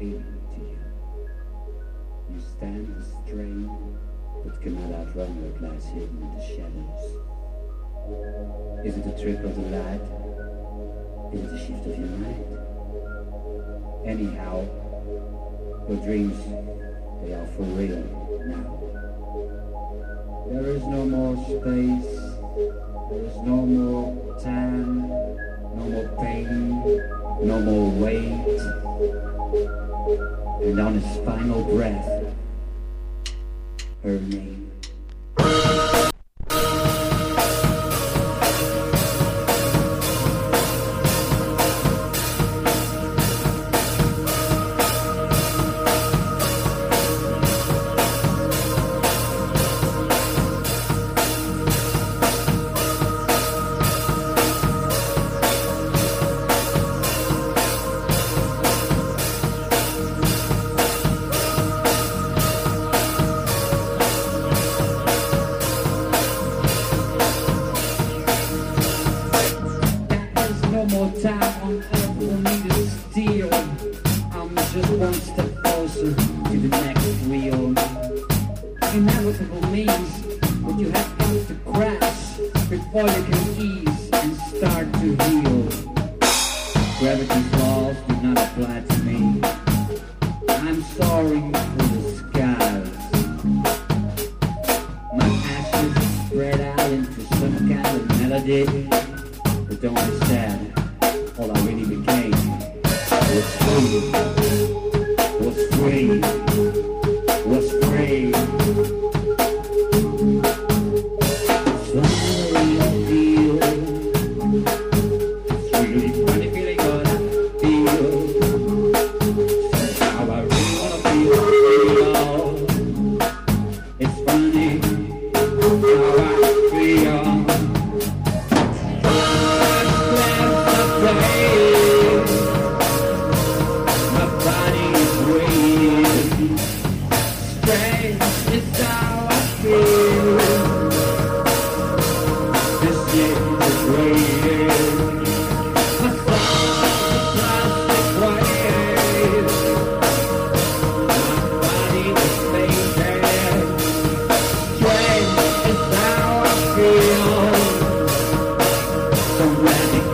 feeling to you. You stand the strain, but cannot outrun what lies hidden in the shadows. Is it a trick of the light? Is it a shift of your mind? Anyhow, your dreams, they are for real now. There is no more space, there is no more time, no more pain, no more weight. And on his final breath, her name. No more time on earth for me to steal. I'm just one step closer to the next wheel. Inevitable means that you have got to crash before you can ease and start to heal. Gravity's laws do not apply to me. I'm soaring through the skies. My ashes spread out into some kind of melody. But don't be sad, all I really became was free, was free, was free. Finally I feel, it's really funny feeling what I feel. How I really wanna feel. It's funny how I feel. My body is waiting. Strange is how I feel. This is waiting. My soul's a plastic wave. My body is fading. Strange is how I feel. So radical.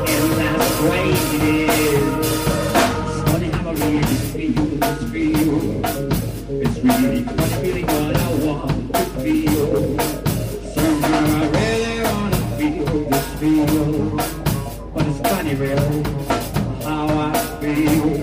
It's funny how I really feel this feel. It's really funny feeling what I want to feel. Somehow I really wanna feel this feel. But it's funny real how I feel.